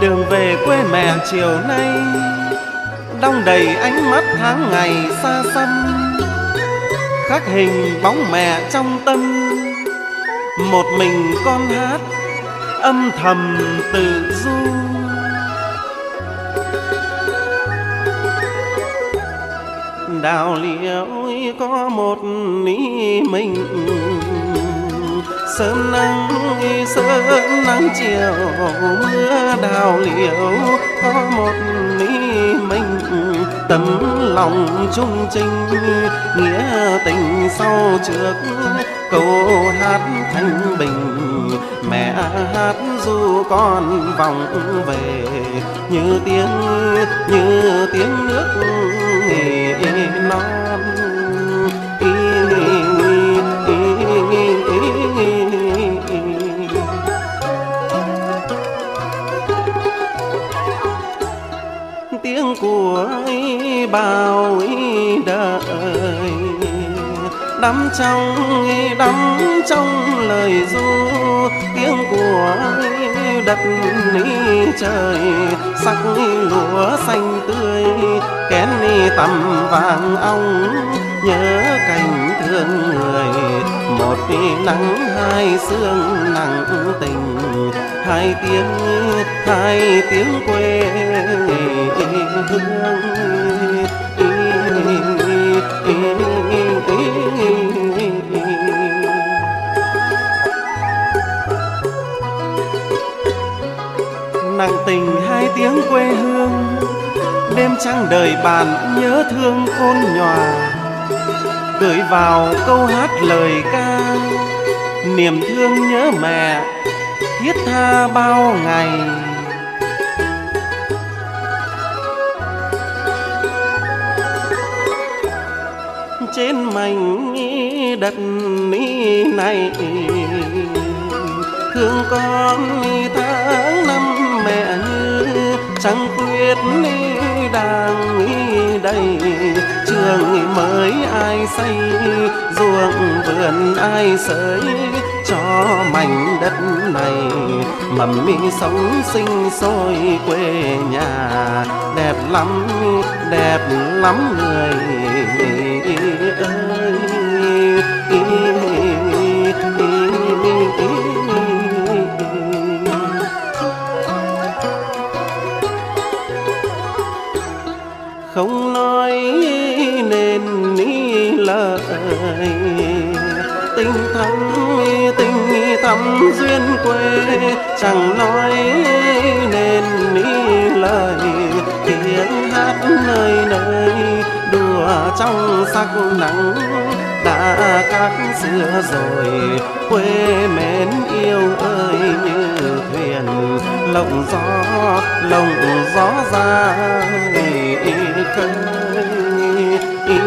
Đường về quê mẹ chiều nay đong đầy ánh mắt tháng ngày xa xăm, khắc hình bóng mẹ trong tâm, một mình con hát âm thầm tự du. Đào liễu có một ý mình, sớm nắng chiều mưa. Đào liễu có một ý mình, tấm lòng trung trinh nghĩa tình sau trước. Câu hát thanh bình mẹ hát du con vòng về, như tiếng nước non. Tiếng của bao đời đắm trong lời ru. Tiếng của đất trời sắc lúa xanh tươi, kén tầm vàng ong nhớ cảnh thương người. Một nắng hai sương nặng tình, hai tiếng quê hương. Nặng tình hai tiếng quê hương, đêm trăng đời bạn nhớ thương khôn nhòa. Gửi vào câu hát lời ca, niềm thương nhớ mẹ thiết tha bao ngày. Trên mảnh đất này thương con tháng năm mẹ như trăng khuyết đang đầy. Trường mới ai xây, ruộng vườn ai sới, cho mảnh đất này mầm sống sinh sôi quê nhà. Đẹp lắm người ơi. Không nói nên lời, tình thắm duyên quê. Chẳng nói nên lời, tiếng hát nơi nơi đùa trong sắc nắng. Đã các xưa rồi quê mến yêu ơi, như thuyền lộng gió ra khơi.